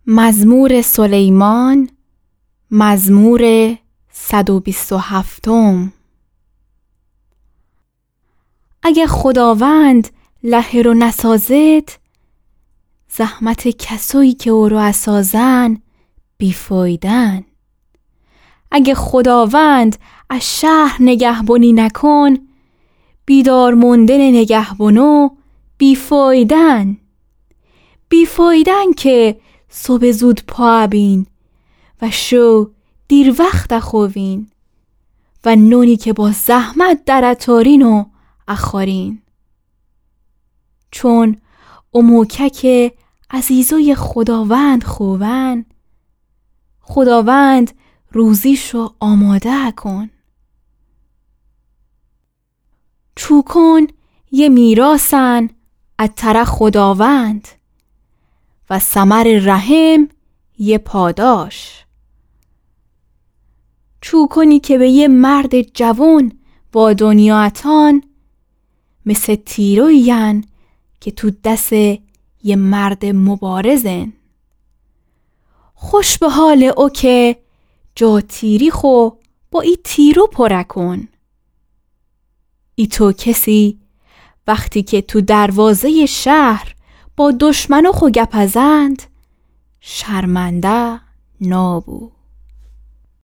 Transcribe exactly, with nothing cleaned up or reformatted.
مزمور سلیمان، مزمور صد و بیست و هفتم. اگه خداوند لحه رو نسازد، زحمت کسایی که او رو اسازن بیفایدن. اگه خداوند از شهر نگهبانی نکن، بیدار موندن نگهبانو بیفایدن. بیفایدن که صبح زود پا بین و شو دیر وقت خوین و نونی که با زحمت در اتارین و اخارین. چون اموکک عزیزوی خداوند خوون، خداوند روزیشو آماده کن. چوکن یه میراثن از طرف خداوند و ثمر رحم یه پاداش. چوکنی که به یه مرد جوان با دنیا اتان، مثل تیروین که تو دست یه مرد مبارزن. خوش به حال او که جا تیری خو با ای تیرو پرکن. ای تو کسی وقتی که تو دروازه شهر با دشمنو خو گپزند، شرمنده نابو.